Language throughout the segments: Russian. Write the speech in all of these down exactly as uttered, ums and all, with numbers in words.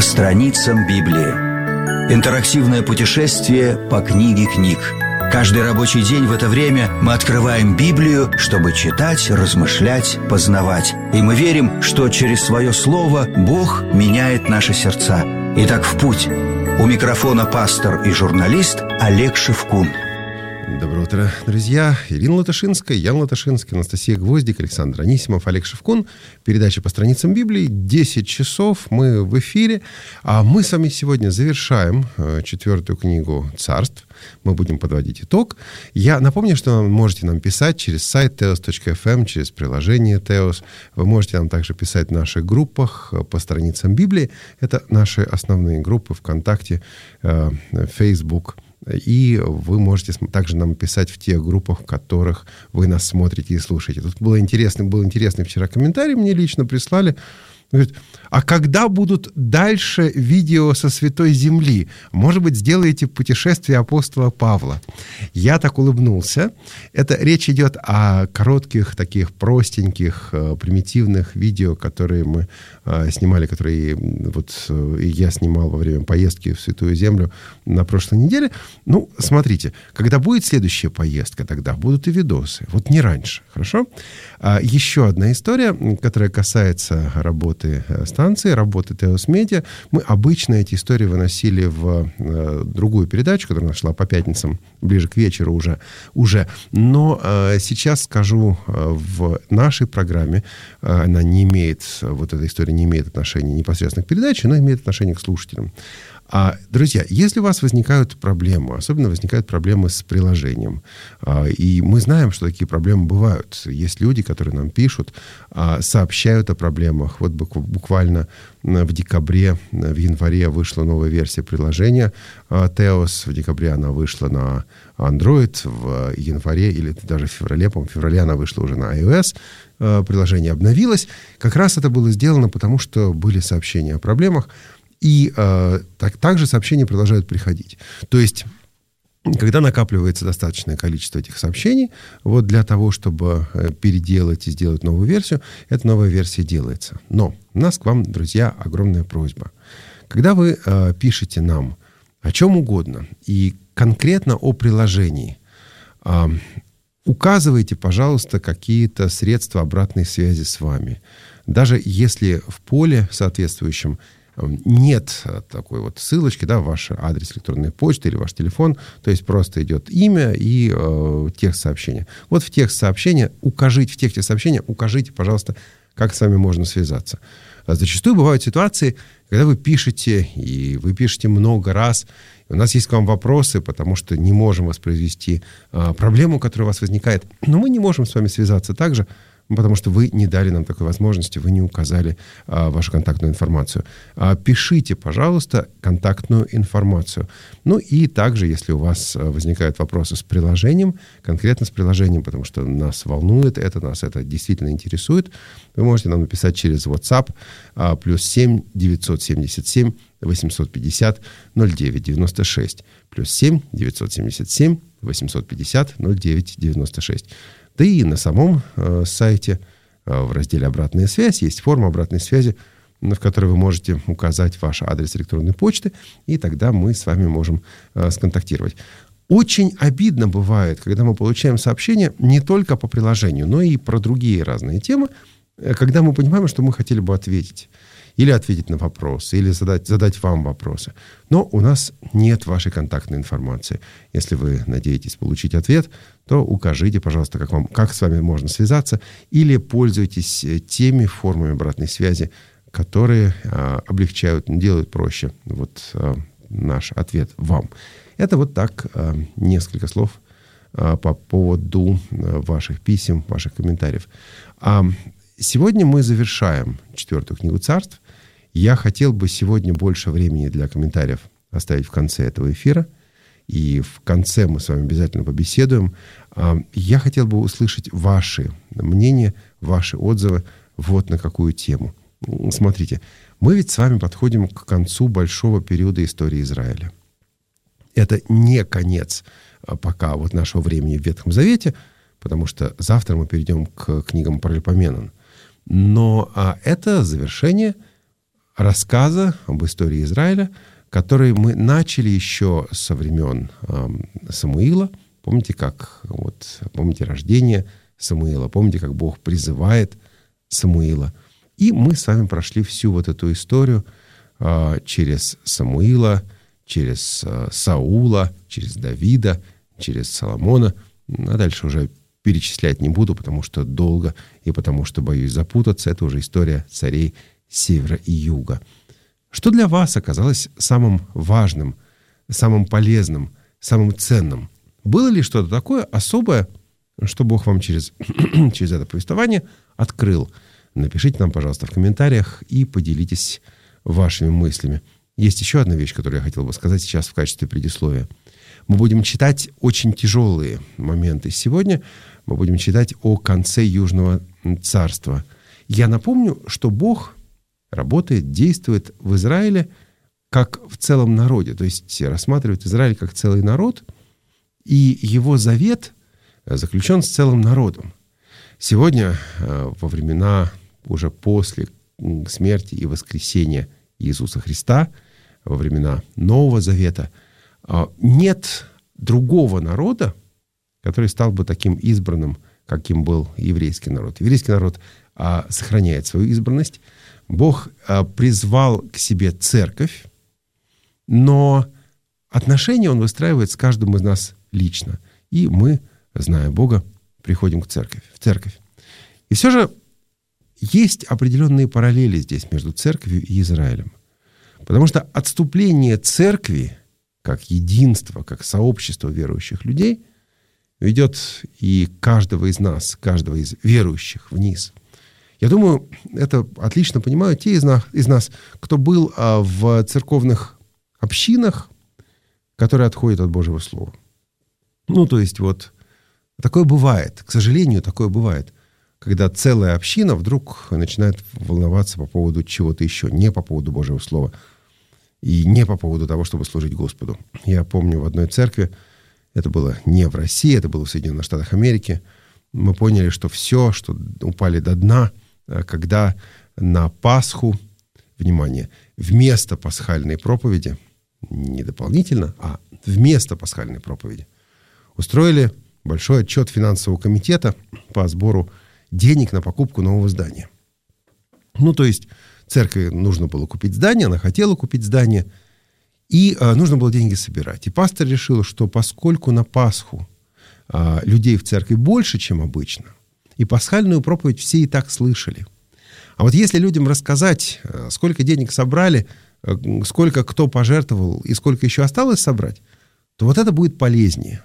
По страницам Библии. Интерактивное путешествие по книге книг. Каждый рабочий день в это время мы открываем Библию, чтобы читать, размышлять, познавать. И мы верим, что через свое слово Бог меняет наши сердца. Итак, в путь. У микрофона пастор и журналист Олег Шевкун. Доброе утро, друзья. Ирина Латышинская, Ян Латышинский, Анастасия Гвоздик, Александр Анисимов, Олег Шевкун. Передача по страницам Библии. десять часов. Мы в эфире. А мы с вами сегодня завершаем четвертую книгу «Царств». Мы будем подводить итог. Я напомню, что вы можете нам писать через сайт теос точка эф эм, через приложение Теос. Вы можете нам также писать в наших группах по страницам Библии. Это наши основные группы ВКонтакте, Facebook. И вы можете также нам писать в тех группах, в которых вы нас смотрите и слушаете. Тут был интересный, был интересный вчера комментарий, мне лично прислали. Говорит, а когда будут дальше видео со Святой Земли? Может быть, сделаете путешествие апостола Павла? Я так улыбнулся. Это речь идет о коротких, таких простеньких, примитивных видео, которые мы снимали, которые вот я снимал во время поездки в Святую Землю на прошлой неделе. Ну, смотрите, когда будет следующая поездка, тогда будут и видосы. Вот не раньше, хорошо? Еще одна история, которая касается работы станции, работы Теос Медиа. Мы обычно эти истории выносили в э, другую передачу, которая нашла по пятницам, ближе к вечеру уже. уже. Но э, сейчас скажу, э, в нашей программе э, она не имеет, вот эта история не имеет отношения непосредственно к передаче, но имеет отношение к слушателям. А, друзья, если у вас возникают проблемы, особенно возникают проблемы с приложением, а, и мы знаем, что такие проблемы бывают. Есть люди, которые нам пишут, а, сообщают о проблемах. Вот буквально в декабре, в январе вышла новая версия приложения а, Теос. В декабре она вышла на Android, в январе или даже в феврале, по-моему, в феврале она вышла уже на iOS. А, приложение обновилось. Как раз это было сделано, потому что были сообщения о проблемах. И э, так, также сообщения продолжают приходить. То есть, когда накапливается достаточное количество этих сообщений, вот для того, чтобы переделать и сделать новую версию, эта новая версия делается. Но у нас к вам, друзья, огромная просьба. Когда вы э, пишете нам о чем угодно, и конкретно о приложении, э, указывайте, пожалуйста, какие-то средства обратной связи с вами. Даже если в поле соответствующем нет такой вот ссылочки, да, ваш адрес электронной почты или ваш телефон, то есть просто идет имя и э, текст сообщения. Вот в текст сообщения укажите, в тексте сообщения укажите, пожалуйста, как с вами можно связаться. А зачастую бывают ситуации, когда вы пишете, и вы пишете много раз, и у нас есть к вам вопросы, потому что не можем воспроизвести э, проблему, которая у вас возникает, но мы не можем с вами связаться также, потому что вы не дали нам такой возможности, вы не указали а, вашу контактную информацию. А, пишите, пожалуйста, контактную информацию. Ну и также, если у вас возникают вопросы с приложением, конкретно с приложением, потому что нас волнует это, нас это действительно интересует, вы можете нам написать через WhatsApp а, плюс семь девятьсот семьдесят семь восемьсот пятьдесят ноль девять девяносто шесть. Плюс семь девятьсот семьдесят семь восемьсот пятьдесят ноль девять девяносто шесть. Да и на самом э, сайте э, в разделе «Обратная связь» есть форма обратной связи, в которой вы можете указать ваш адрес электронной почты, и тогда мы с вами можем э, сконтактировать. Очень обидно бывает, когда мы получаем сообщения не только по приложению, но и про другие разные темы, когда мы понимаем, что мы хотели бы ответить. Или ответить на вопросы, или задать, задать вам вопросы. Но у нас нет вашей контактной информации. Если вы надеетесь получить ответ, то укажите, пожалуйста, как, вам, как с вами можно связаться, или пользуйтесь теми формами обратной связи, которые а, облегчают, делают проще вот, а, наш ответ вам. Это вот так а, несколько слов а, по поводу а, ваших писем, ваших комментариев. А, Сегодня мы завершаем четвертую книгу «Царств». Я хотел бы сегодня больше времени для комментариев оставить в конце этого эфира. И в конце мы с вами обязательно побеседуем. Я хотел бы услышать ваши мнения, ваши отзывы вот на какую тему. Смотрите, мы ведь с вами подходим к концу большого периода истории Израиля. Это не конец пока вот нашего времени в Ветхом Завете, потому что завтра мы перейдем к книгам Паралипоменон. Но а, это завершение рассказа об истории Израиля, который мы начали еще со времен э, Самуила. Помните, как вот, помните рождение Самуила, помните, как Бог призывает Самуила. И мы с вами прошли всю вот эту историю э, через Самуила, через э, Саула, через Давида, через Соломона. А дальше уже перечислять не буду, потому что долго и потому что боюсь запутаться. Это уже история царей севера и юга. Что для вас оказалось самым важным, самым полезным, самым ценным? Было ли что-то такое особое, что Бог вам через, через это повествование открыл? Напишите нам, пожалуйста, в комментариях и поделитесь вашими мыслями. Есть еще одна вещь, которую я хотел бы сказать сейчас в качестве предисловия. Мы будем читать очень тяжелые моменты сегодня. Мы будем читать о конце Южного царства. Я напомню, что Бог работает, действует в Израиле как в целом народе. То есть рассматривает Израиль как целый народ, и его завет заключен с целым народом. Сегодня, во времена уже после смерти и воскресения Иисуса Христа, во времена Нового Завета, нет другого народа, который стал бы таким избранным, каким был еврейский народ. Еврейский народ а, сохраняет свою избранность. Бог а, призвал к себе церковь, но отношения Он выстраивает с каждым из нас лично. И мы, зная Бога, приходим к церкви, в церковь. И все же есть определенные параллели здесь между церковью и Израилем. Потому что отступление церкви, как единство, как сообщество верующих людей, ведет и каждого из нас, каждого из верующих вниз. Я думаю, это отлично понимают те из нас, из нас кто был а, в церковных общинах, которые отходят от Божьего Слова. Ну, то есть вот такое бывает, к сожалению, такое бывает, когда целая община вдруг начинает волноваться по поводу чего-то еще, не по поводу Божьего Слова и не по поводу того, чтобы служить Господу. Я помню в одной церкви, это было не в России, это было в Соединенных Штатах Америки, мы поняли, что все, что упали до дна, когда на Пасху, внимание, вместо пасхальной проповеди, не дополнительно, а вместо пасхальной проповеди, устроили большой отчет финансового комитета по сбору денег на покупку нового здания. Ну, то есть церкви нужно было купить здание, она хотела купить здание, и а, нужно было деньги собирать. И пастор решил, что поскольку на Пасху а, людей в церкви больше, чем обычно, и пасхальную проповедь все и так слышали. А вот если людям рассказать, сколько денег собрали, сколько кто пожертвовал и сколько еще осталось собрать, то вот это будет полезнее.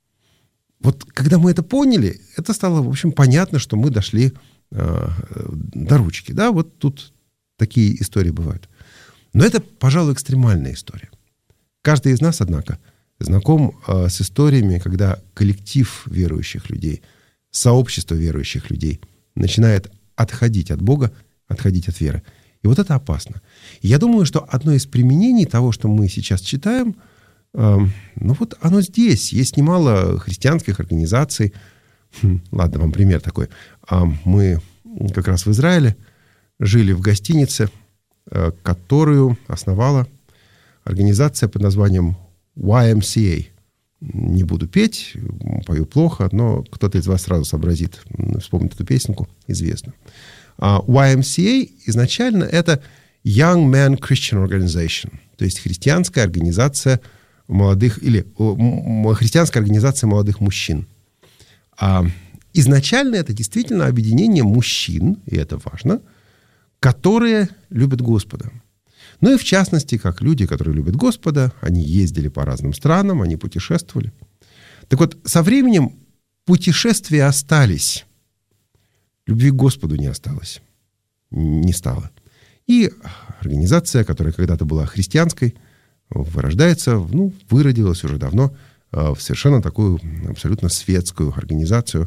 Вот когда мы это поняли, это стало, в общем, понятно, что мы дошли э, до ручки. Да, вот тут такие истории бывают. Но это, пожалуй, экстремальная история. Каждый из нас, однако, знаком э, с историями, когда коллектив верующих людей, сообщество верующих людей начинает отходить от Бога, отходить от веры. И вот это опасно. И я думаю, что одно из применений того, что мы сейчас читаем, э, ну вот оно здесь. Есть немало христианских организаций. Хм, ладно, вам пример такой. Э, мы как раз в Израиле жили в гостинице, э, которую основала организация под названием уай эм си эй. Не буду петь, пою плохо, но кто-то из вас сразу сообразит, вспомнит эту песенку, известную. уай эм си эй изначально это Young Men Christian Organization, то есть христианская организация молодых, или о, христианская организация молодых мужчин. А изначально это действительно объединение мужчин, и это важно, которые любят Господа. Ну и в частности, как люди, которые любят Господа, они ездили по разным странам, они путешествовали. Так вот, со временем путешествия остались, любви к Господу не осталось, не стало. И организация, которая когда-то была христианской, вырождается, ну, выродилась уже давно в совершенно такую абсолютно светскую организацию.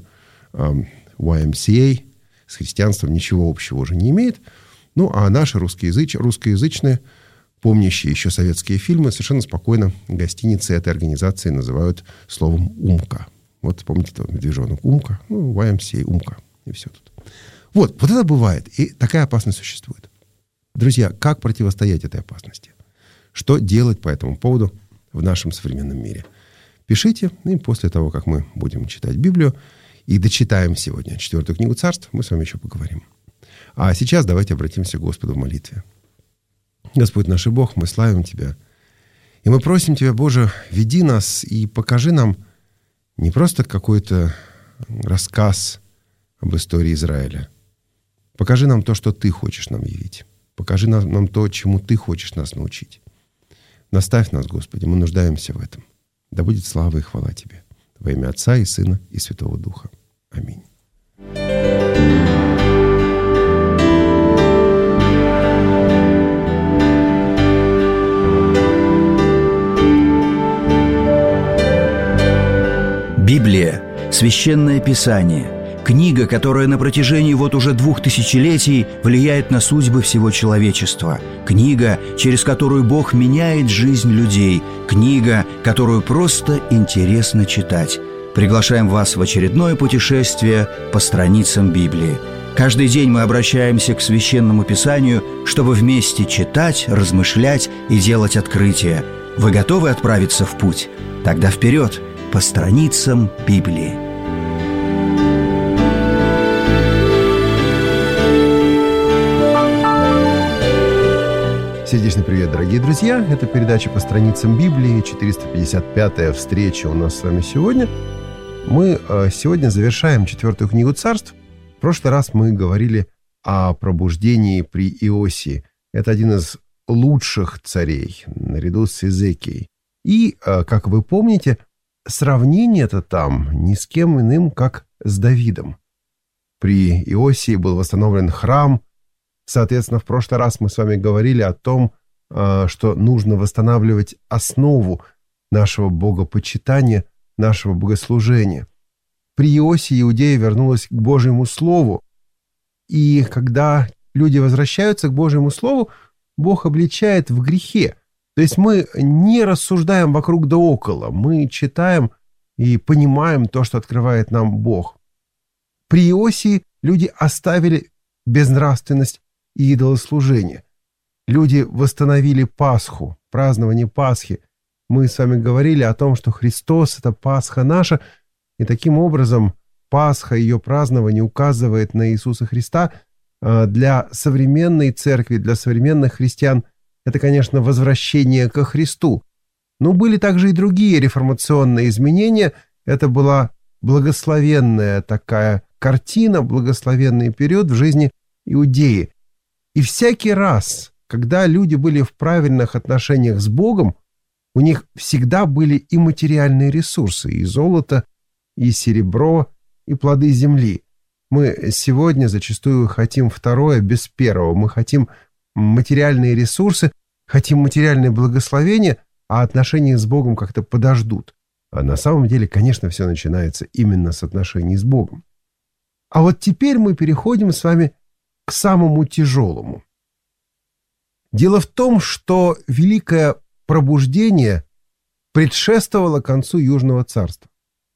уай эм си эй с христианством ничего общего уже не имеет. Ну, а наши русскоязыч... русскоязычные, помнящие еще советские фильмы, совершенно спокойно гостиницы этой организации называют словом «Умка». Вот помните этого медвежонок «Умка», ну, уай эм си эй «Умка», и все тут. Вот, вот это бывает, и такая опасность существует. Друзья, как противостоять этой опасности? Что делать по этому поводу в нашем современном мире? Пишите, и после того, как мы будем читать Библию и дочитаем сегодня четвертую книгу Царств, мы с вами еще поговорим. А сейчас давайте обратимся к Господу в молитве. Господь наш и Бог, мы славим Тебя. И мы просим Тебя, Боже, веди нас и покажи нам не просто какой-то рассказ об истории Израиля. Покажи нам то, что Ты хочешь нам явить. Покажи нам, нам то, чему Ты хочешь нас научить. Наставь нас, Господи, мы нуждаемся в этом. Да будет слава и хвала Тебе. Во имя Отца и Сына и Святого Духа. Аминь. Библия – священное писание, книга, которая на протяжении вот уже двух тысячелетий влияет на судьбы всего человечества, книга, через которую Бог меняет жизнь людей, книга, которую просто интересно читать. Приглашаем вас в очередное путешествие по страницам Библии. Каждый день мы обращаемся к Священному Писанию, чтобы вместе читать, размышлять и делать открытия. Вы готовы отправиться в путь? Тогда вперед! По страницам Библии. Сердечный привет, дорогие друзья! Это передача «По страницам Библии», четыреста пятьдесят пятая встреча у нас с вами сегодня. Мы сегодня завершаем четвертую книгу Царств. В прошлый раз мы говорили о пробуждении при Иосии. Это один из лучших царей, наряду с Иезекией. И, как вы помните, сравнение-то там ни с кем иным, как с Давидом. При Иосии был восстановлен храм. Соответственно, в прошлый раз мы с вами говорили о том, что нужно восстанавливать основу нашего богопочитания, нашего богослужения. При Иосии Иудея вернулась к Божьему Слову. И когда люди возвращаются к Божьему Слову, Бог обличает в грехе. То есть мы не рассуждаем вокруг да около, мы читаем и понимаем то, что открывает нам Бог. При Иосии люди оставили безнравственность и идолослужение. Люди восстановили Пасху, празднование Пасхи. Мы с вами говорили о том, что Христос – это Пасха наша, и таким образом Пасха, ее празднование указывает на Иисуса Христа. Для современной церкви, для современных христиан – это, конечно, возвращение ко Христу. Но были также и другие реформационные изменения. Это была благословенная такая картина, благословенный период в жизни Иудеи. И всякий раз, когда люди были в правильных отношениях с Богом, у них всегда были и материальные ресурсы, и золото, и серебро, и плоды земли. Мы сегодня зачастую хотим второе без первого. Мы хотим материальные ресурсы, хотим материальное благословение, а отношения с Богом как-то подождут. А на самом деле, конечно, все начинается именно с отношений с Богом. А вот теперь мы переходим с вами к самому тяжелому. Дело в том, что великое пробуждение предшествовало концу Южного царства.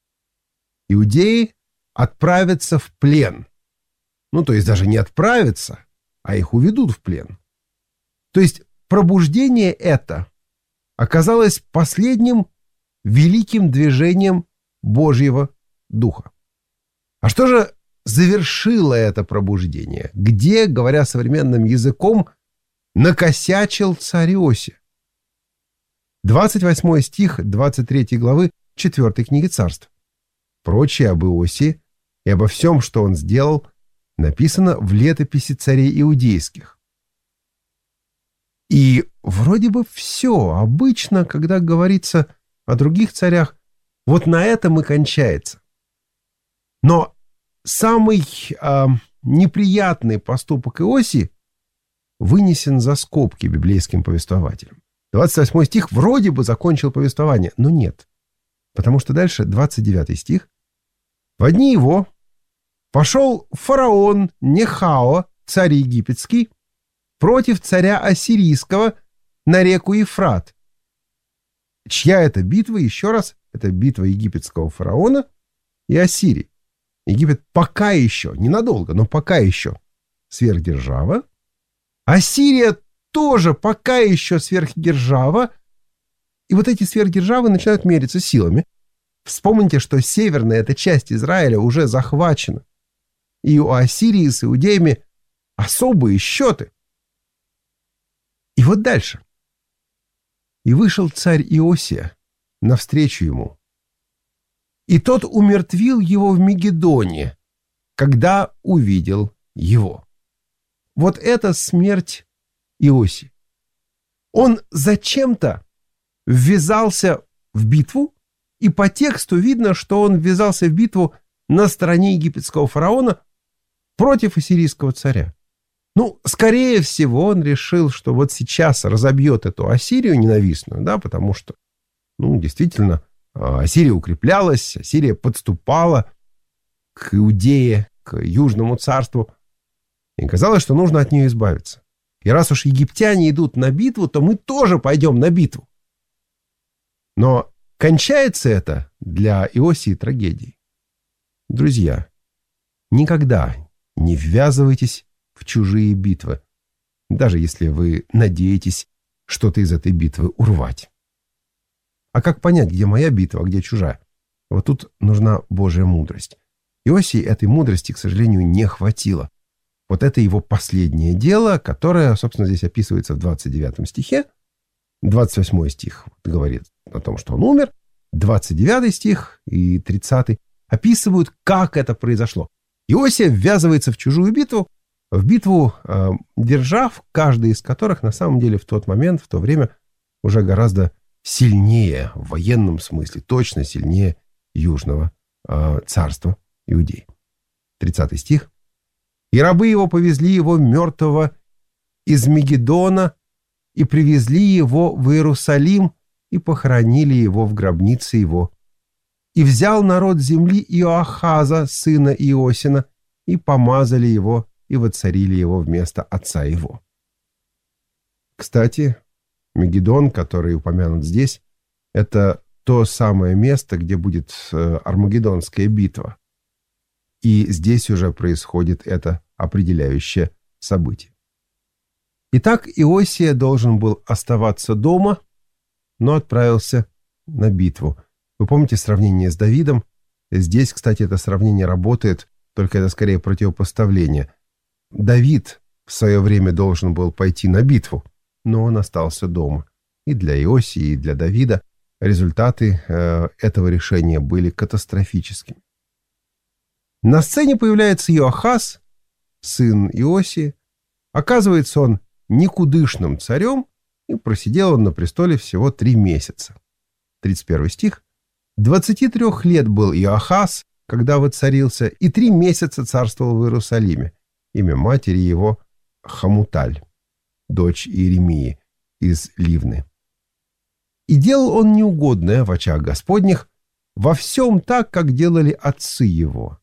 Иудеи отправятся в плен. Ну, то есть даже не отправятся, а их уведут в плен. То есть пробуждение это оказалось последним великим движением Божьего Духа. А что же завершило это пробуждение? Где, говоря современным языком, накосячил царь Иосия? двадцать восьмой стих двадцать третьей главы четвёртой книги Царств. Прочее об Иосии и обо всем, что он сделал, написано в летописи царей иудейских. И вроде бы все. Обычно, когда говорится о других царях, вот на этом и кончается. Но самый э, неприятный поступок Иосии вынесен за скобки библейским повествователем. двадцать восьмой стих вроде бы закончил повествование, но нет. Потому что дальше двадцать девятый стих. «В дни его пошел фараон Нехао, царь египетский, против царя ассирийского на реку Ефрат». Чья это битва? Еще раз, это битва египетского фараона и Ассирии. Египет пока еще, ненадолго, но пока еще сверхдержава. Ассирия тоже пока еще сверхдержава, и вот эти сверхдержавы начинают мериться силами. Вспомните, что северная эта часть Израиля уже захвачена, и у Ассирии с иудеями особые счеты. И вот дальше. «И вышел царь Иосия навстречу ему, и тот умертвил его в Мегидоне, когда увидел его». Вот это смерть Иосии. Он зачем-то ввязался в битву, и по тексту видно, что он ввязался в битву на стороне египетского фараона против ассирийского царя. Ну, скорее всего, он решил, что вот сейчас разобьет эту Ассирию ненавистную, да, потому что, ну, действительно, Ассирия укреплялась, Ассирия подступала к Иудее, к Южному царству, и казалось, что нужно от нее избавиться. И раз уж египтяне идут на битву, то мы тоже пойдем на битву. Но кончается это для Иосии трагедией. Друзья, никогда не ввязывайтесь в чужие битвы, даже если вы надеетесь что-то из этой битвы урвать. А как понять, где моя битва, а где чужая? Вот тут нужна Божья мудрость. Иосии этой мудрости, к сожалению, не хватило. Вот это его последнее дело, которое, собственно, здесь описывается в двадцать девятом стихе. двадцать восьмой стих говорит о том, что он умер. двадцать девятый стих и тридцатый описывают, как это произошло. Иосия ввязывается в чужую битву, в битву э, держав, каждая из которых на самом деле в тот момент, в то время уже гораздо сильнее, в военном смысле, точно сильнее Южного э, царства Иудеи. тридцатый стих. «И рабы его повезли его мертвого из Мегидона и привезли его в Иерусалим и похоронили его в гробнице его. И взял народ земли Иоахаза, сына Иосина, и помазали его и воцарили его вместо отца его». Кстати, Мегидон, который упомянут здесь, это то самое место, где будет Армагеддонская битва. И здесь уже происходит это определяющее событие. Итак, Иосия должен был оставаться дома, но отправился на битву. Вы помните сравнение с Давидом? Здесь, кстати, это сравнение работает, только это скорее противопоставление. Давид в свое время должен был пойти на битву, но он остался дома. И для Иосии, и для Давида результаты э, этого решения были катастрофическими. На сцене появляется Иоахаз, сын Иосии. Оказывается, он никудышным царем, и просидел он на престоле всего три месяца. тридцать первый стих. «Двадцати трех лет был Иоахаз, когда воцарился, и три месяца царствовал в Иерусалиме. Имя матери его Хамуталь, дочь Иеремии из Ливны. И делал он неугодное в очах Господних, во всем так, как делали отцы его.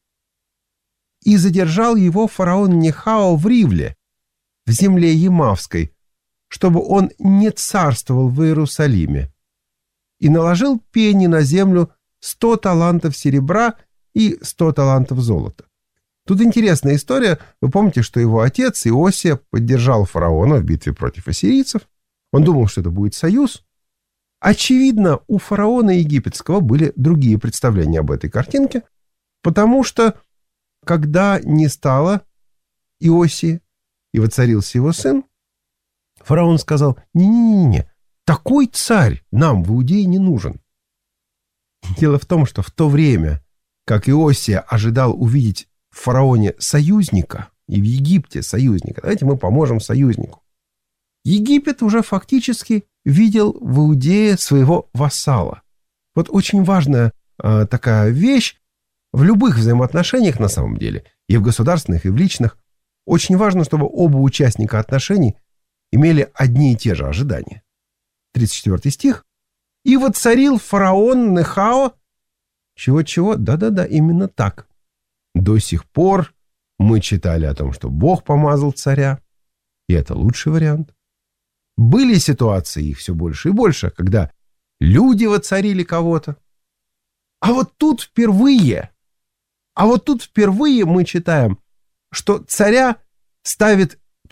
И задержал его фараон Нехао в Ривле, в земле Ямавской, чтобы он не царствовал в Иерусалиме, и наложил пени на землю сто талантов серебра и сто талантов золота». Тут интересная история. Вы помните, что его отец Иосия поддержал фараона в битве против ассирийцев. Он думал, что это будет союз. Очевидно, у фараона египетского были другие представления об этой картинке, потому что когда не стало Иосии и воцарился его сын, фараон сказал: «Не-не-не, такой царь нам в Иудее не нужен». Дело в том, что в то время, как Иосия ожидал увидеть в фараоне союзника и в Египте союзника, давайте мы поможем союзнику, Египет уже фактически видел в Иудее своего вассала. Вот очень важная э, такая вещь в любых взаимоотношениях на самом деле, и в государственных, и в личных. Очень важно, чтобы оба участника отношений имели одни и те же ожидания. тридцать четвёртый стих. «И воцарил фараон Нехао». Чего-чего? Да-да-да, именно так. До сих пор мы читали о том, что Бог помазал царя, и это лучший вариант. Были ситуации, их все больше и больше, когда люди воцарили кого-то. А вот тут впервые, а вот тут впервые мы читаем, что царя ставит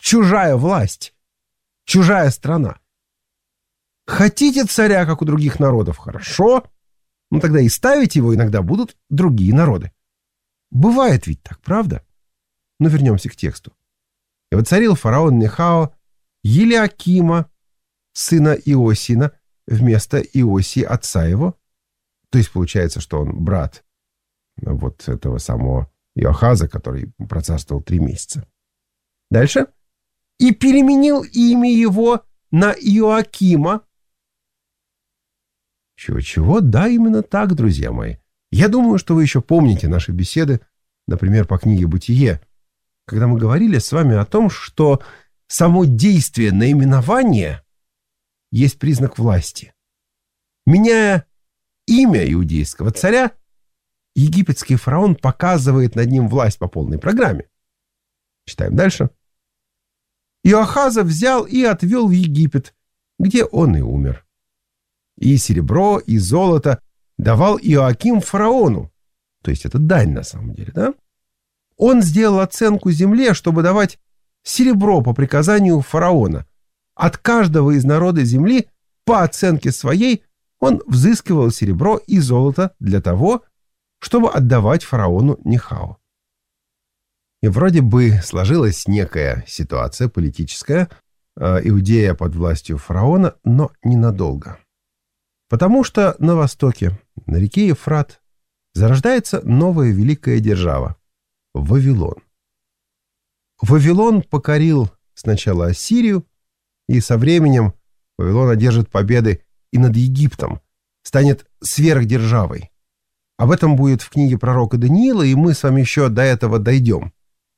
чужая власть, чужая страна. Хотите царя, как у других народов? Хорошо. Ну, тогда и ставить его иногда будут другие народы. Бывает ведь так, правда? Но вернемся к тексту. «И воцарил фараон Нехао Елиакима, сына Иосина, вместо Иосии, отца его». То есть получается, что он брат вот этого самого Иоахаза, который процарствовал три месяца. Дальше. «И переменил имя его на Иоакима». Чего-чего? Да, именно так, друзья мои. Я думаю, что вы еще помните наши беседы, например, по книге «Бытие», когда мы говорили с вами о том, что само действие наименования есть признак власти. Меняя имя иудейского царя, египетский фараон показывает над ним власть по полной программе. Читаем дальше. «Иоахаза взял и отвел в Египет, где он и умер. И серебро, и золото давал Иоаким фараону». То есть это дань на самом деле, да? Он сделал оценку земле, чтобы давать серебро по приказанию фараона. От каждого из народа земли по оценке своей он взыскивал серебро и золото для того, чтобы отдавать фараону Нехао. И вроде бы сложилась некая ситуация политическая, Иудея под властью фараона, но ненадолго. Потому что на востоке, на реке Ефрат, зарождается новая великая держава – Вавилон. Вавилон покорил сначала Ассирию, и со временем Вавилон одержит победы и над Египтом, станет сверхдержавой. Об этом будет в книге пророка Даниила, и мы с вами еще до этого дойдем.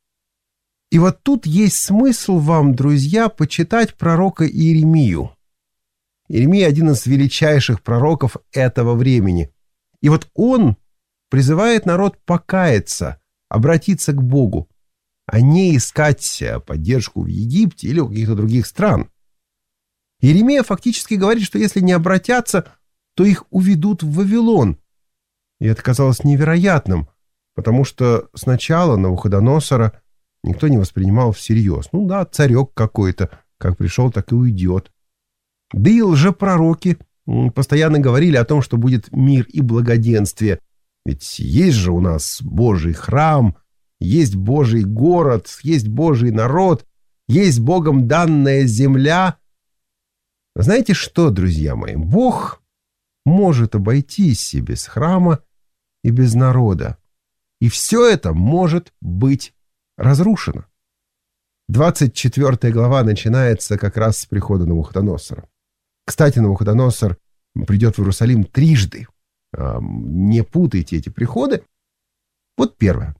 И вот тут есть смысл вам, друзья, почитать пророка Иеремию. Иеремия – один из величайших пророков этого времени. И вот он призывает народ покаяться, обратиться к Богу, а не искать поддержку в Египте или у каких-то других стран. Иеремия фактически говорит, что если не обратятся, то их уведут в Вавилон. И это казалось невероятным, потому что сначала Навуходоносора никто не воспринимал всерьез. Ну да, царек какой-то, как пришел, так и уйдет. Да и лжепророки постоянно говорили о том, что будет мир и благоденствие. Ведь есть же у нас Божий храм, есть Божий город, есть Божий народ, есть Богом данная земля. Знаете что, друзья мои, Бог может обойтись и без храма, и без народа. И все это может быть разрушено. двадцать четвёртая глава начинается как раз с прихода Навуходоносора. Кстати, Навуходоносор придет в Иерусалим трижды. Не путайте эти приходы. Вот первое.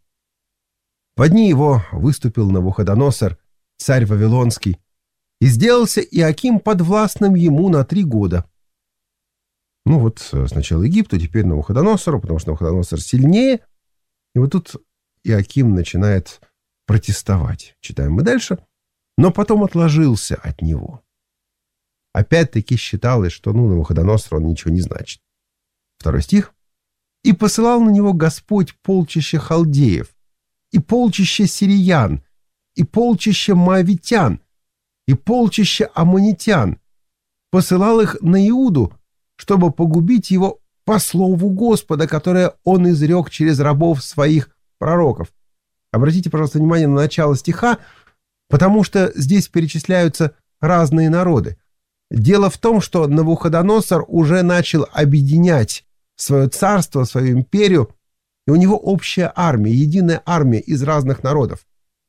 В дни его выступил Навуходоносор, царь Вавилонский, и сделался Иоаким подвластным ему на три года. Ну вот сначала Египту, теперь Навуходоносору, потому что Навуходоносор сильнее. И вот тут Иоаким начинает протестовать. Читаем мы дальше. Но потом отложился от него. Опять-таки считалось, что ну, Навуходоносор он ничего не значит. Второй стих. «И посылал на него Господь полчища халдеев, и полчища сириян, и полчища моавитян, и полчища аммонитян. Посылал их на Иуду, чтобы погубить его по слову Господа, которое он изрек через рабов своих пророков». Обратите, пожалуйста, внимание на начало стиха, потому что здесь перечисляются разные народы. Дело в том, что Навуходоносор уже начал объединять свое царство, свою империю, и у него общая армия, единая армия из разных народов.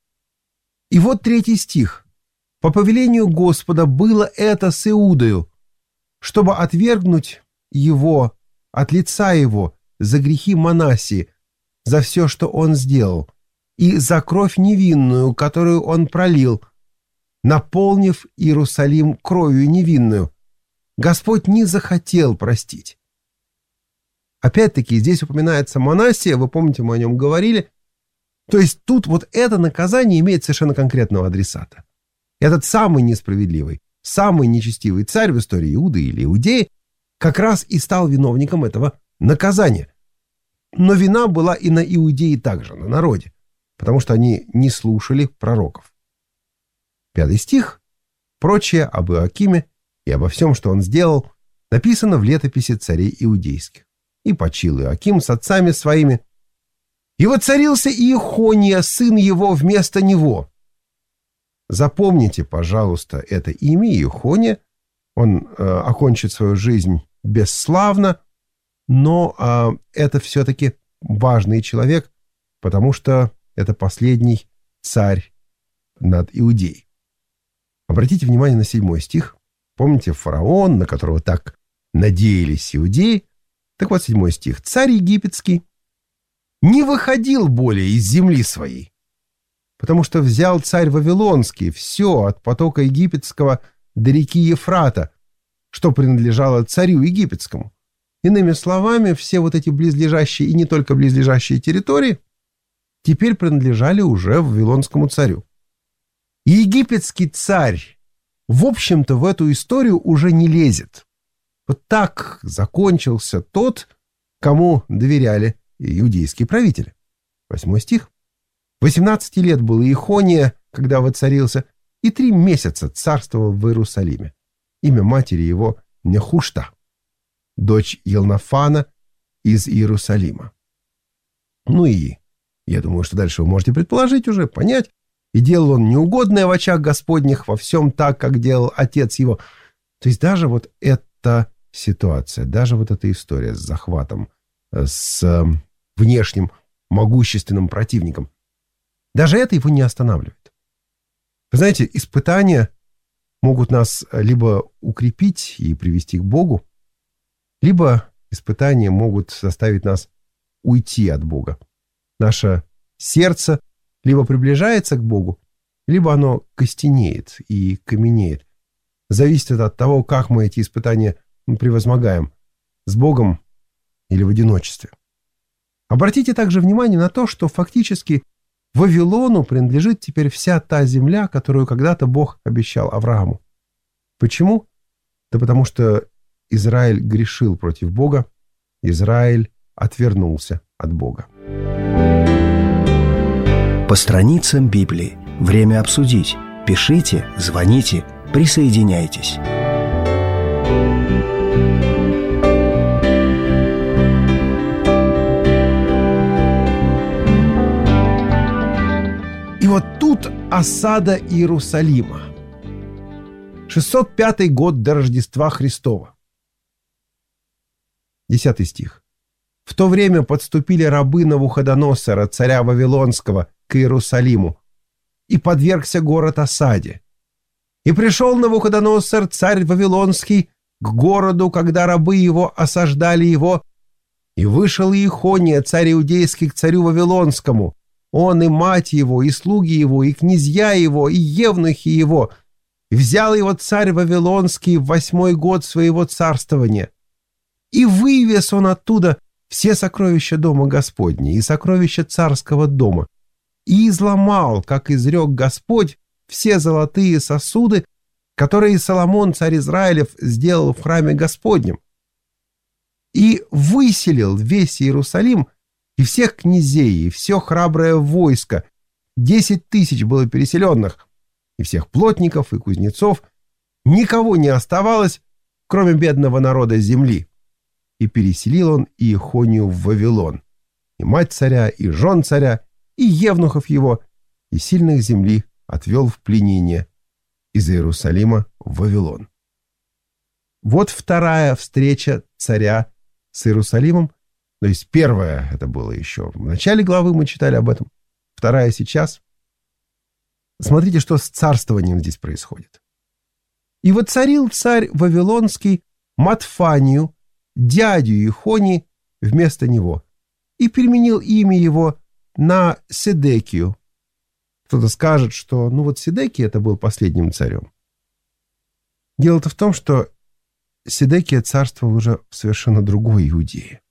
И вот третий стих. «По повелению Господа было это с Иудою, чтобы отвергнуть его от лица его за грехи Манассии, за все, что он сделал, и за кровь невинную, которую он пролил, наполнив Иерусалим кровью невинную. Господь не захотел простить». Опять-таки здесь упоминается Манассия, вы помните, мы о нем говорили. То есть тут вот это наказание имеет совершенно конкретного адресата. Этот самый несправедливый, самый нечестивый царь в истории Иуды или Иудеи как раз и стал виновником этого наказания. Но вина была и на Иудеи также, на народе, потому что они не слушали пророков. Пятый стих. Прочее об Иоакиме и обо всем, что он сделал, написано в летописи царей иудейских. И почил Иоаким с отцами своими. И воцарился Иехония, сын его, вместо него. Запомните, пожалуйста, это имя Иехония. Он э, окончит свою жизнь бесславно, но э, это все-таки важный человек, потому что это последний царь над Иудеей. Обратите внимание на седьмой стих. Помните, фараон, на которого так надеялись иудеи? Так вот, седьмой стих. «Царь египетский не выходил более из земли своей, потому что взял царь Вавилонский все от потока египетского до реки Ефрата, что принадлежало царю египетскому». Иными словами, все вот эти близлежащие и не только близлежащие территории теперь принадлежали уже Вавилонскому царю. И египетский царь, в общем-то, в эту историю уже не лезет. Вот так закончился тот, кому доверяли иудейские правители. Восьмой стих. «Восемнадцати лет был Иехония, когда воцарился, и три месяца царствовал в Иерусалиме. Имя матери его Нехушта, дочь Елнафана из Иерусалима». Ну и я думаю, что дальше вы можете предположить уже, понять. «И делал он неугодное в очах Господних во всем так, как делал отец его». То есть даже вот эта ситуация, даже вот эта история с захватом, с внешним могущественным противником, даже это его не останавливает. Вы знаете, испытания могут нас либо укрепить и привести к Богу, либо испытания могут заставить нас уйти от Бога. Наше сердце либо приближается к Богу, либо оно костенеет и каменеет. Зависит это от того, как мы эти испытания превозмогаем, с Богом или в одиночестве. Обратите также внимание на то, что фактически Вавилону принадлежит теперь вся та земля, которую когда-то Бог обещал Аврааму. Почему? Да потому что Израиль грешил против Бога, Израиль отвернулся от Бога. По страницам Библии. Время обсудить. Пишите, звоните, присоединяйтесь. И вот тут осада Иерусалима. шестьсот пятый год до Рождества Христова. Десятый стих. «В то время подступили рабы Навуходоносора, царя Вавилонского, к Иерусалиму, и подвергся город осаде. И пришел Навуходоносор, царь Вавилонский, к городу, когда рабы его осаждали его, и вышел Иехония, царь иудейский, к царю Вавилонскому, он и мать его, и слуги его, и князья его, и евнухи его, и взял его царь Вавилонский в восьмой год своего царствования, и вывез он оттуда все сокровища дома Господня и сокровища царского дома, и изломал, как изрек Господь, все золотые сосуды, которые Соломон, царь Израилев, сделал в храме Господнем, и выселил весь Иерусалим и всех князей, и все храброе войско, десять тысяч было переселенных, и всех плотников и кузнецов, никого не оставалось, кроме бедного народа земли. И переселил он Иехонию в Вавилон, и мать царя, и жен царя, и евнухов его, и сильных земли отвел в пленение из Иерусалима в Вавилон. Вот вторая встреча царя с Иерусалимом. То есть первая, это было еще в начале главы, мы читали об этом. Вторая сейчас. Смотрите, что с царствованием здесь происходит. «И воцарил царь Вавилонский Матфанию, дядю Иехонии, вместо него, и переменил имя его на Седекию». Кто-то скажет, что ну вот Седекия это был последним царем. Дело-то в том, что Седекия царствовал уже в совершенно другой Иудее.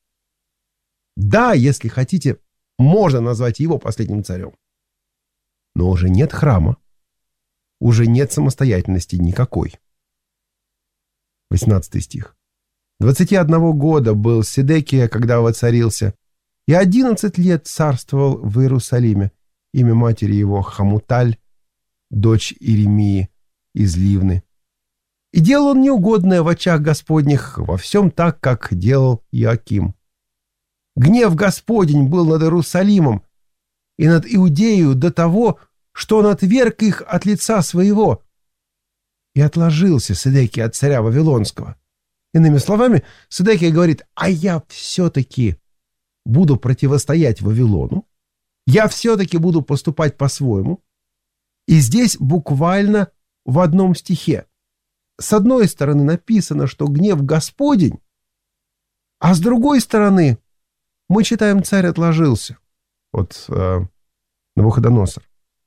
Да, если хотите, можно назвать его последним царем. Но уже нет храма, уже нет самостоятельности никакой. восемнадцатый стих. «Двадцати одного года был Седекия, когда воцарился, и одиннадцать лет царствовал в Иерусалиме. Имя матери его Хамуталь, дочь Иеремии из Ливны. И делал он неугодное в очах Господних во всем так, как делал Иоаким. Гнев Господень был над Иерусалимом и над Иудеей до того, что он отверг их от лица своего. И отложился Седекия от царя Вавилонского. Иными словами, Седекия говорит: а я все-таки буду противостоять Вавилону, я все-таки буду поступать по-своему. И здесь буквально в одном стихе. С одной стороны написано, что гнев Господень, а с другой стороны мы читаем: царь отложился. Вот э, Навуходоносор.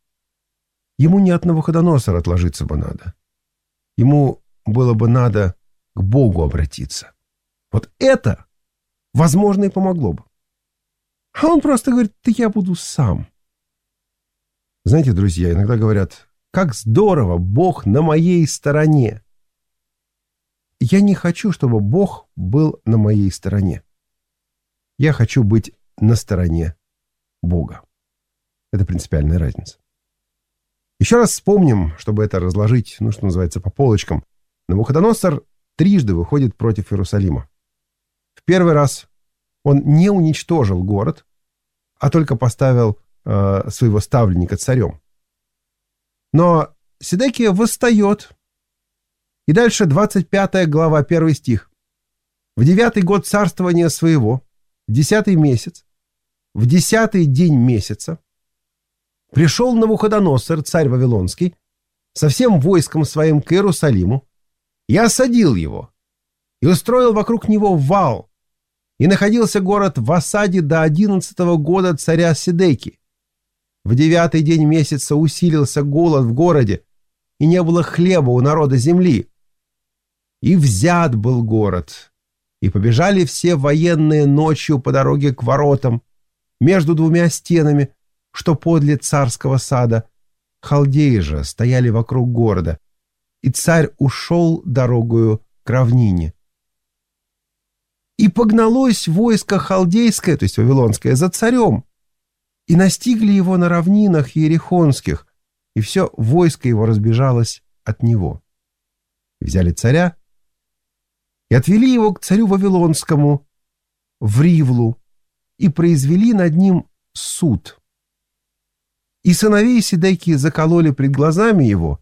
Ему не от Навуходоносора отложиться бы надо. Ему было бы надо к Богу обратиться. Вот это, возможно, и помогло бы. А он просто говорит: да я буду сам. Знаете, друзья, иногда говорят: как здорово, Бог на моей стороне. Я не хочу, чтобы Бог был на моей стороне. Я хочу быть на стороне Бога. Это принципиальная разница. Еще раз вспомним, чтобы это разложить, ну, что называется, по полочкам. Навуходоносор трижды выходит против Иерусалима. В первый раз он не уничтожил город, а только поставил э, своего ставленника царем. Но Седекия восстает. И дальше двадцать пятая глава, первый стих. «В девятый год царствования своего, в десятый месяц, в десятый день месяца, пришел Навуходоносор, царь Вавилонский, со всем войском своим к Иерусалиму, и осадил его, и устроил вокруг него вал, и находился город в осаде до одиннадцатого года царя Седекии. В девятый день месяца усилился голод в городе, и не было хлеба у народа земли. И взят был город, и побежали все военные ночью по дороге к воротам, между двумя стенами, что подле царского сада. Халдеи же стояли вокруг города, и царь ушел дорогою к равнине. И погналось войско халдейское, то есть вавилонское, за царем, и настигли его на равнинах иерихонских, и все войско его разбежалось от него. И взяли царя и отвели его к царю Вавилонскому в Ривлу и произвели над ним суд. И сыновей Седекии закололи пред глазами его,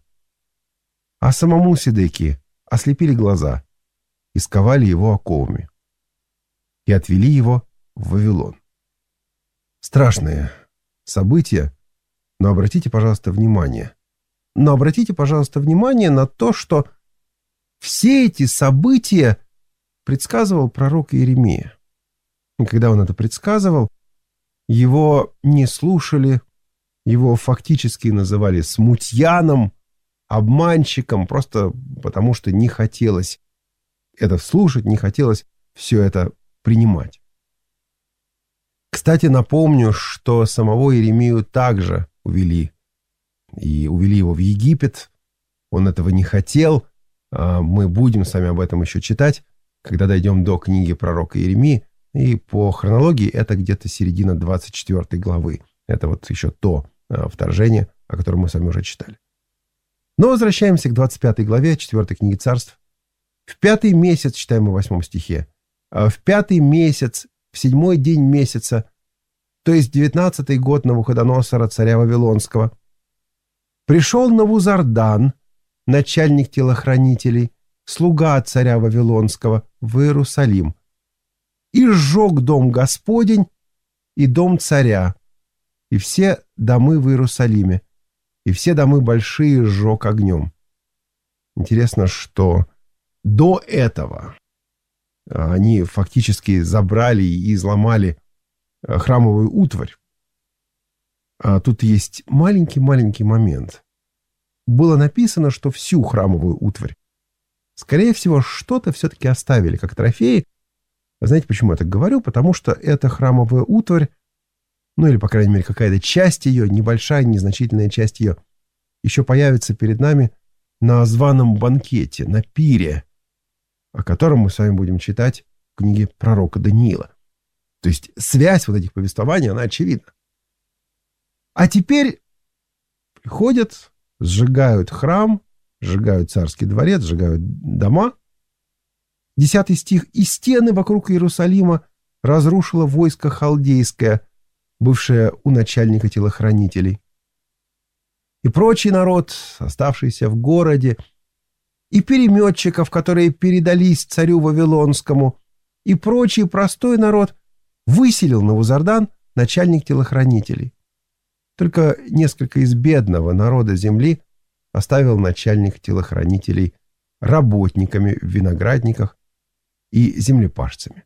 а самому Седекии ослепили глаза и сковали его оковами и отвели его в Вавилон. Страшные события, но обратите, пожалуйста, внимание. Но обратите, пожалуйста, внимание на то, что все эти события предсказывал пророк Иеремия. И когда он это предсказывал, его не слушали, его фактически называли смутьяном, обманщиком, просто потому что не хотелось это слушать, не хотелось все это принимать. Кстати, напомню, что самого Иеремию также увели. И увели его в Египет. Он этого не хотел. Мы будем с вами об этом еще читать, когда дойдем до книги пророка Иеремии. И по хронологии это где-то середина двадцать четвёртой главы. Это вот еще то вторжение, о котором мы с вами уже читали. Но возвращаемся к двадцать пятой главе четвёртой книги Царств. В пятый месяц, читаем мы в восьмом стихе, в пятый месяц, в седьмой день месяца, то есть девятнадцатый год Навуходоносора, царя Вавилонского, пришел Навузардан, начальник телохранителей, слуга царя Вавилонского, в Иерусалим, и сжег дом Господень и дом царя, и все домы в Иерусалиме, и все домы большие сжег огнем. Интересно, что до этого они фактически забрали и изломали храмовую утварь. А тут есть маленький-маленький момент. Было написано, что всю храмовую утварь, скорее всего, что-то все-таки оставили как трофеи. Знаете, почему я так говорю? Потому что эта храмовая утварь, ну или, по крайней мере, какая-то часть ее, небольшая, незначительная часть ее, еще появится перед нами на званом банкете, на пире, о котором мы с вами будем читать в книге пророка Даниила. То есть связь вот этих повествований, она очевидна. А теперь приходят сжигают храм, сжигают царский дворец, сжигают дома. Десятый стих. «И стены вокруг Иерусалима разрушило войско халдейское, бывшее у начальника телохранителей. И прочий народ, оставшийся в городе, и переметчиков, которые передались царю Вавилонскому, и прочий простой народ выселил Навузардан, начальник телохранителей. Только несколько из бедного народа земли оставил начальник телохранителей работниками в виноградниках и землепашцами».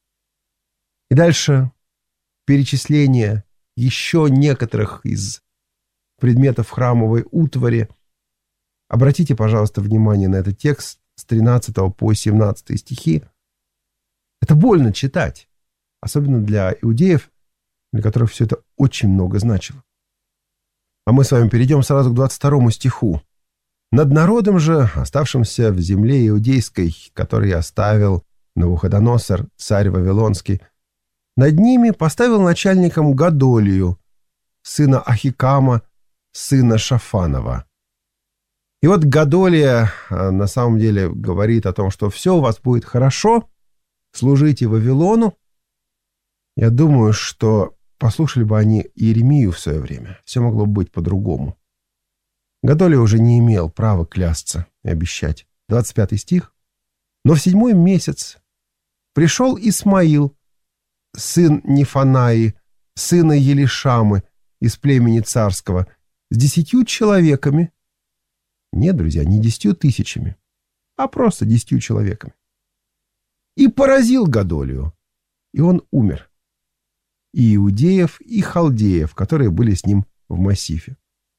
И дальше перечисление еще некоторых из предметов храмовой утвари. Обратите, пожалуйста, внимание на этот текст с тринадцатого по семнадцатый стихи. Это больно читать, особенно для иудеев, для которых все это очень много значило. А мы с вами перейдем сразу к двадцать второму стиху. «Над народом же, оставшимся в земле иудейской, который оставил Навуходоносор, царь Вавилонский, над ними поставил начальником Гадолию, сына Ахикама, сына Шафанова». И вот Гадолия на самом деле говорит о том, что все у вас будет хорошо, служите Вавилону. Я думаю, что послушали бы они Иеремию в свое время, все могло быть по-другому. Гадолия уже не имел права клясться и обещать. двадцать пятый стих. «Но в седьмой месяц пришел Исмаил, сын Нефанаи, сына Елишамы из племени царского, с десятью человеками». Нет, друзья, не десятью тысячами, а просто десятью человеками. «И поразил Гадолию, и он умер. И иудеев, и халдеев, которые были с ним в массифе».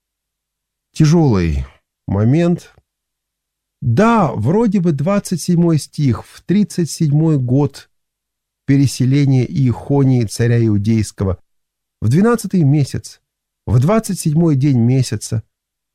Тяжелый момент. Да, вроде бы двадцать седьмой стих, в тридцать седьмой год переселения Иехонии, царя иудейского, в двенадцатый месяц, в двадцать седьмой день месяца,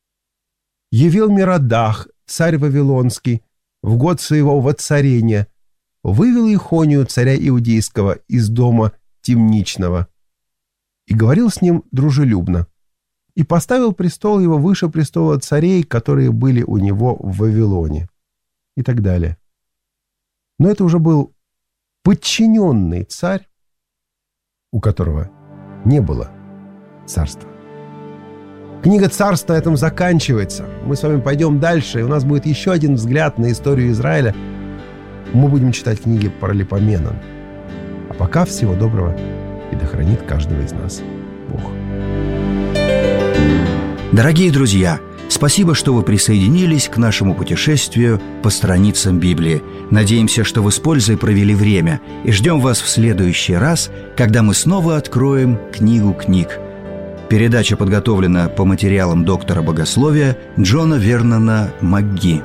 явил Мирадах, царь Вавилонский, в год своего воцарения, вывел Иехонию, царя иудейского, из дома темничного и говорил с ним дружелюбно, и поставил престол его выше престола царей, которые были у него в Вавилоне, и так далее. Но это уже был подчиненный царь, у которого не было царства. Книга «Царств» на этом заканчивается. Мы с вами пойдем дальше, и у нас будет еще один взгляд на историю Израиля. Мы будем читать книги Паралипоменон. А пока всего доброго, и да хранит каждого из нас Бог. Дорогие друзья, спасибо, что вы присоединились к нашему путешествию по страницам Библии. Надеемся, что вы с пользой провели время, и ждем вас в следующий раз, когда мы снова откроем книгу книг. Передача подготовлена по материалам доктора богословия Джона Вернона МакГи.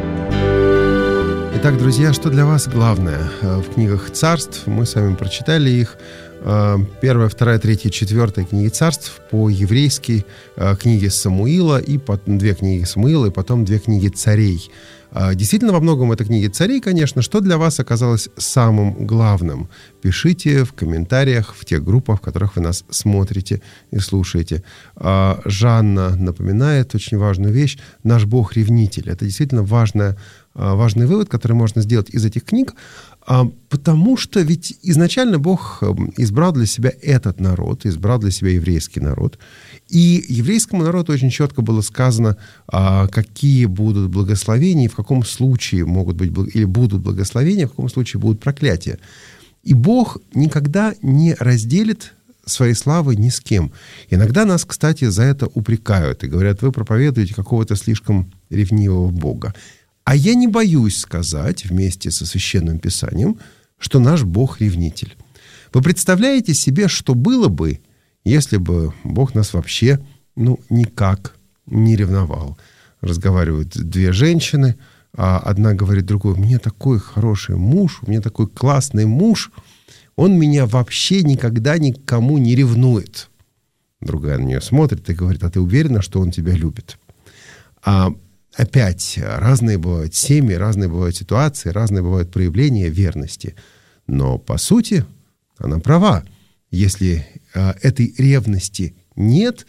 Итак, друзья, что для вас главное? В книгах царств мы с вами прочитали их. Первая, вторая, третья, четвертая книги царств по-еврейски, книги Самуила, и две книги Самуила, и потом две книги царей. Действительно, во многом это книги царей, конечно. Что для вас оказалось самым главным? Пишите в комментариях в тех группах, в которых вы нас смотрите и слушаете. Жанна напоминает очень важную вещь. Наш Бог ревнитель. Это действительно важная, важный вывод, который можно сделать из этих книг. Потому что ведь изначально Бог избрал для себя этот народ, избрал для себя еврейский народ. И еврейскому народу очень четко было сказано, какие будут благословения, в каком случае могут быть или будут благословения, в каком случае будут проклятия. И Бог никогда не разделит своей славы ни с кем. Иногда нас, кстати, за это упрекают и говорят: вы проповедуете какого-то слишком ревнивого Бога. А я не боюсь сказать вместе со Священным Писанием, что наш Бог ревнитель. Вы представляете себе, что было бы, если бы Бог нас вообще, ну, никак не ревновал? Разговаривают две женщины, а одна говорит другой: у меня такой хороший муж, у меня такой классный муж, он меня вообще никогда никому не ревнует. Другая на нее смотрит и говорит: а ты уверена, что он тебя любит? А Опять, разные бывают семьи, разные бывают ситуации, разные бывают проявления верности. Но, по сути, она права. Если э, этой ревности нет,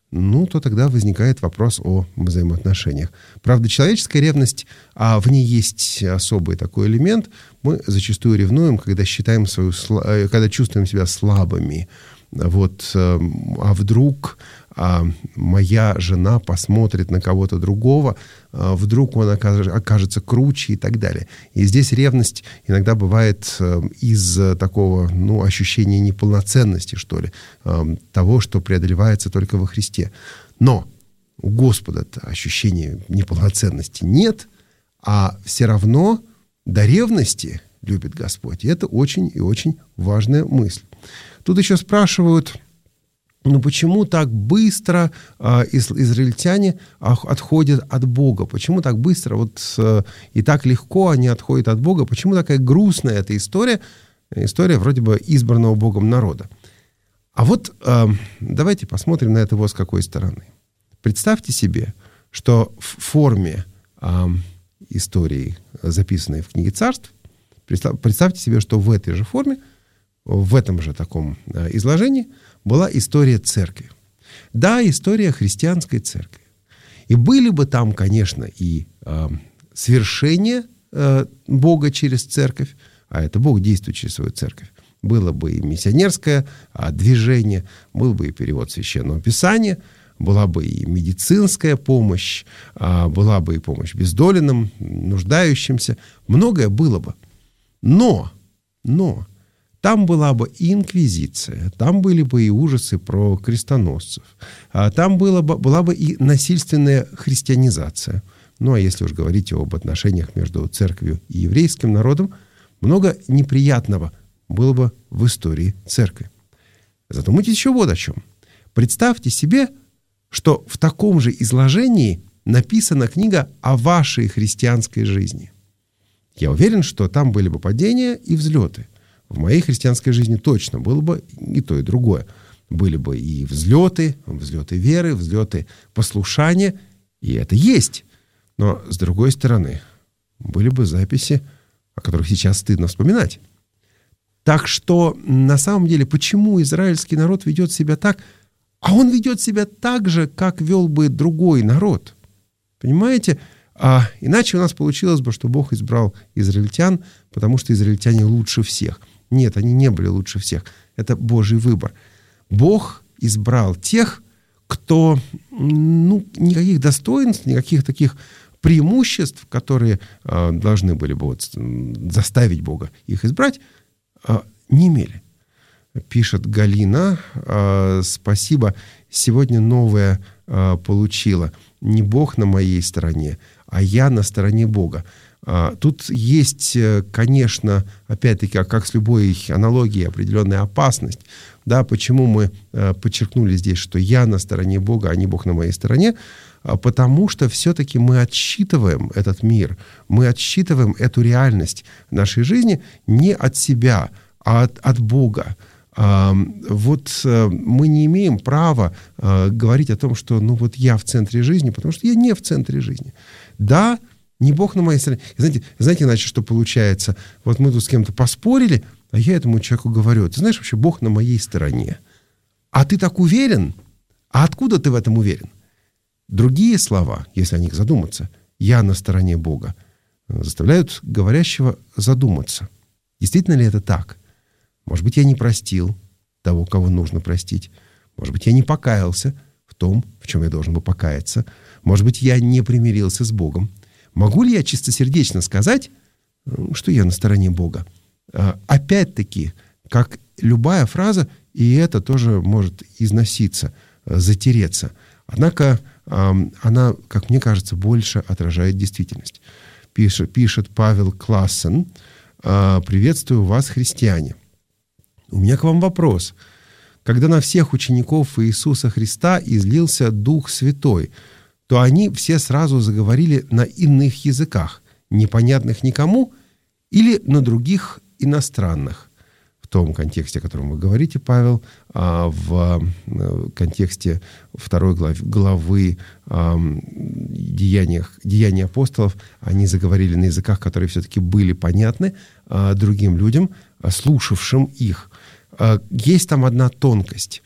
ну, то тогда возникает вопрос о взаимоотношениях. Правда, человеческая ревность, а в ней есть особый такой элемент. Мы зачастую ревнуем, когда считаем свою, когда чувствуем себя слабыми. Вот, а вдруг а, моя жена посмотрит на кого-то другого, а вдруг он окажется, окажется круче и так далее. И здесь ревность иногда бывает из такого, ну, ощущения неполноценности, что ли, того, что преодолевается только во Христе. Но у Господа-то ощущения неполноценности нет, а все равно до ревности любит Господь. И это очень и очень важная мысль. Тут еще спрашивают, ну почему так быстро э, израильтяне отходят от Бога? Почему так быстро вот, э, и так легко они отходят от Бога? Почему такая грустная эта история? История вроде бы избранного Богом народа. А вот э, давайте посмотрим на это вот с какой стороны. Представьте себе, что в форме э, истории, записанной в книге Царств, представьте себе, что в этой же форме, в этом же таком изложении была история церкви. Да, история христианской церкви. И были бы там, конечно, и э, свершения э, Бога через церковь, а это Бог действует через свою церковь. Было бы и миссионерское а, движение, был бы и перевод Священного Писания, была бы и медицинская помощь, а, была бы и помощь бездоленным, нуждающимся. Многое было бы. Но, но... Там была бы и инквизиция, там были бы и ужасы про крестоносцев, там было бы, была бы и насильственная христианизация. Ну, а если уж говорить об отношениях между церковью и еврейским народом, много неприятного было бы в истории церкви. Задумайтесь еще вот о чем. Представьте себе, что в таком же изложении написана книга о вашей христианской жизни. Я уверен, что там были бы падения и взлеты. В моей христианской жизни точно было бы и то, и другое. Были бы и взлеты, взлеты веры, взлеты послушания, и это есть. Но, с другой стороны, были бы записи, о которых сейчас стыдно вспоминать. Так что, на самом деле, почему израильский народ ведет себя так? А он ведет себя так же, как вел бы другой народ. Понимаете? А иначе у нас получилось бы, что Бог избрал израильтян, потому что израильтяне лучше всех. Нет, они не были лучше всех. Это Божий выбор. Бог избрал тех, кто, ну, никаких достоинств, никаких таких преимуществ, которые э, должны были бы вот, заставить Бога их избрать, э, не имели. Пишет Галина, э, спасибо, сегодня новое э, получила. Не Бог на моей стороне, а я на стороне Бога. Тут есть, конечно, опять-таки, как с любой аналогией, определенная опасность. Да, почему мы подчеркнули здесь, что я на стороне Бога, а не Бог на моей стороне? Потому что все-таки мы отсчитываем этот мир, мы отсчитываем эту реальность нашей жизни не от себя, а от, от Бога. Вот мы не имеем права говорить о том, что ну вот я в центре жизни, потому что я не в центре жизни. Да, не Бог на моей стороне. Знаете, знаете, иначе что получается? Вот мы тут с кем-то поспорили, а я этому человеку говорю, ты знаешь, вообще Бог на моей стороне. А ты так уверен? А откуда ты в этом уверен? Другие слова, если о них задуматься, я на стороне Бога, заставляют говорящего задуматься. Действительно ли это так? Может быть, я не простил того, кого нужно простить. Может быть, я не покаялся в том, в чем я должен был покаяться. Может быть, я не примирился с Богом. Могу ли я чистосердечно сказать, что я на стороне Бога? Опять-таки, как любая фраза, и это тоже может износиться, затереться. Однако она, как мне кажется, больше отражает действительность. Пишет, пишет Павел Классен: «Приветствую вас, христиане. У меня к вам вопрос. Когда на всех учеников Иисуса Христа излился Дух Святой, то они все сразу заговорили на иных языках, непонятных никому, или на других иностранных». В том контексте, о котором вы говорите, Павел, в контексте второй главы Деяниях, Деяний апостолов, они заговорили на языках, которые все-таки были понятны другим людям, слушавшим их. Есть там одна тонкость.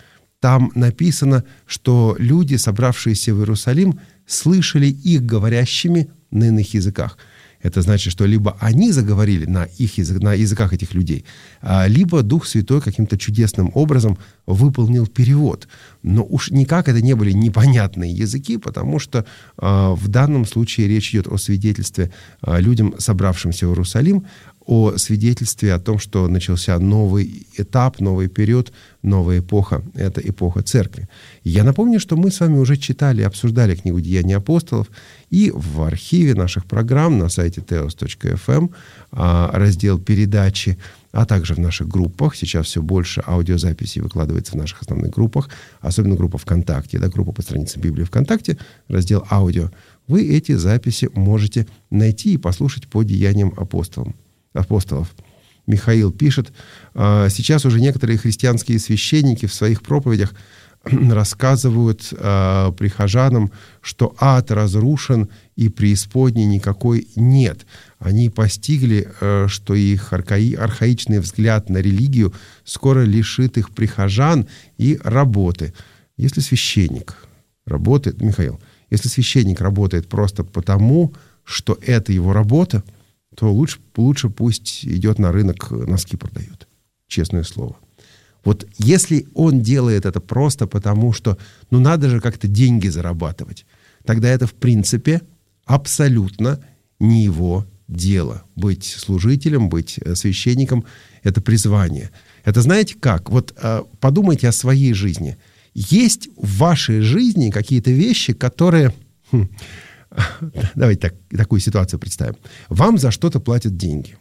там написано, что люди, собравшиеся в Иерусалим, слышали их говорящими на иных языках. Это значит, что либо они заговорили на, их язык, на языках этих людей, либо Дух Святой каким-то чудесным образом выполнил перевод. Но уж никак это не были непонятные языки, потому что в данном случае речь идет о свидетельстве людям, собравшимся в Иерусалим, о свидетельстве о том, что начался новый этап, новый период, новая эпоха. Это эпоха церкви. Я напомню, что мы с вами уже читали и обсуждали книгу «Деяния апостолов», и в архиве наших программ на сайте теос точка эф эм раздел «Передачи», а также в наших группах. Сейчас все больше аудиозаписей выкладывается в наших основных группах, особенно группа ВКонтакте, да, группа по страницам Библии ВКонтакте, раздел «Аудио». Вы эти записи можете найти и послушать по «Деяниям апостолам». апостолов. Михаил пишет, сейчас уже некоторые христианские священники в своих проповедях рассказывают прихожанам, что ад разрушен и преисподней никакой нет. Они постигли, что их архаи, архаичный взгляд на религию скоро лишит их прихожан и работы. Если священник работает, Михаил, если священник работает просто потому, что это его работа, то лучше, лучше пусть идет на рынок, носки продает. Честное слово. Вот если он делает это просто потому, что ну надо же как-то деньги зарабатывать, тогда это в принципе абсолютно не его дело. Быть служителем, быть священником — это призвание. Это знаете как? Вот подумайте о своей жизни. Есть в вашей жизни какие-то вещи, которые... Хм, давайте так, такую ситуацию представим. Вам за что-то платят деньги.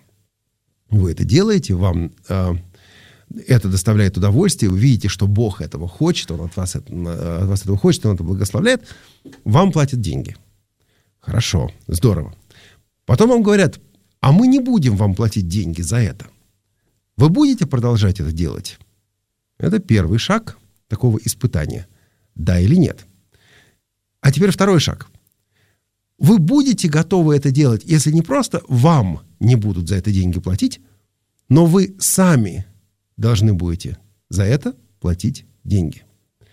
Вы это делаете, вам э, это доставляет удовольствие, вы видите, что Бог этого хочет, Он от вас, от вас этого хочет, Он это благословляет, вам платят деньги. Хорошо, здорово. Потом вам говорят, а мы не будем вам платить деньги за это. Вы будете продолжать это делать? Это первый шаг такого испытания. Да или нет? А теперь второй шаг. Вы будете готовы это делать, если не просто вам не будут за это деньги платить, но вы сами должны будете за это платить деньги.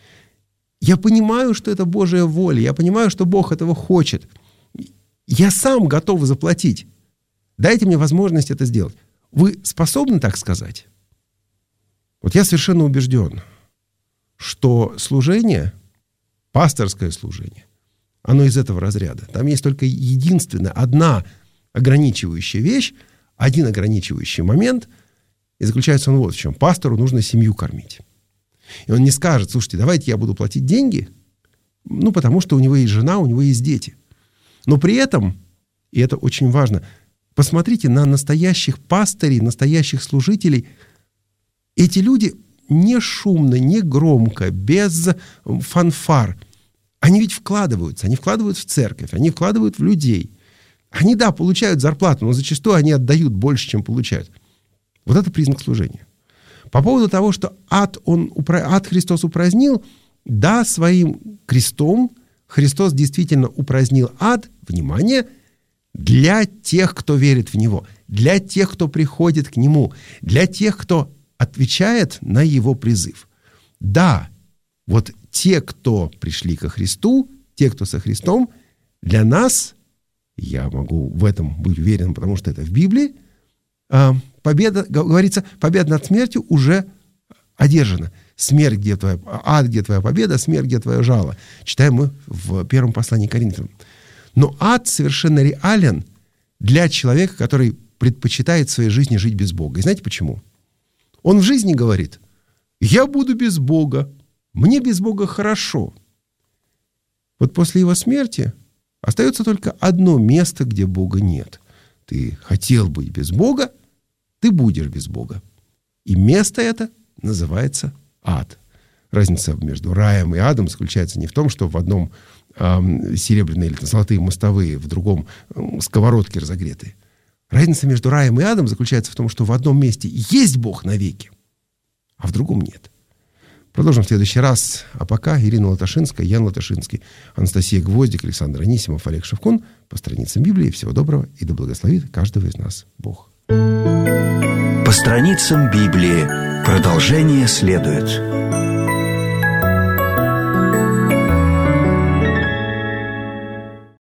Я понимаю, что это Божья воля, я понимаю, что Бог этого хочет. Я сам готов заплатить. Дайте мне возможность это сделать. Вы способны так сказать? Вот я совершенно убежден, что служение, пасторское служение, оно из этого разряда. Там есть только единственная, одна ограничивающая вещь, один ограничивающий момент, и заключается он вот в чем. Пастору нужно семью кормить. И он не скажет, слушайте, давайте я буду платить деньги, ну, потому что у него есть жена, у него есть дети. Но при этом, и это очень важно, посмотрите на настоящих пастырей, настоящих служителей. Эти люди не шумно, не громко, без фанфар. Они ведь вкладываются, они вкладывают в церковь, они вкладывают в людей. Они, да, получают зарплату, но зачастую они отдают больше, чем получают. Вот это признак служения. По поводу того, что ад, он, ад Христос упразднил, да, своим крестом Христос действительно упразднил ад, внимание, для тех, кто верит в Него, для тех, кто приходит к Нему, для тех, кто отвечает на Его призыв. Да, вот те, кто пришли ко Христу, те, кто со Христом, для нас, я могу в этом быть уверен, потому что это в Библии, победа, говорится, победа над смертью уже одержана. Смерть, где твоя, ад, где твоя победа, смерть, где твое жало. Читаем мы в первом послании к Коринфянам. Но ад совершенно реален для человека, который предпочитает в своей жизни жить без Бога. И знаете почему? Он в жизни говорит, я буду без Бога, мне без Бога хорошо. Вот после его смерти остается только одно место, где Бога нет. Ты хотел быть без Бога, ты будешь без Бога. И место это называется ад. Разница между раем и адом заключается не в том, что в одном э, серебряные или золотые мостовые, в другом э, сковородки разогретые. Разница между раем и адом заключается в том, что в одном месте есть Бог навеки, а в другом нет. Продолжим в следующий раз. А пока Ирина Латашинская, Ян Латашинский, Анастасия Гвоздик, Александр Анисимов, Олег Шевкун. По страницам Библии. Всего доброго и да благословит каждого из нас Бог. По страницам Библии. Продолжение следует.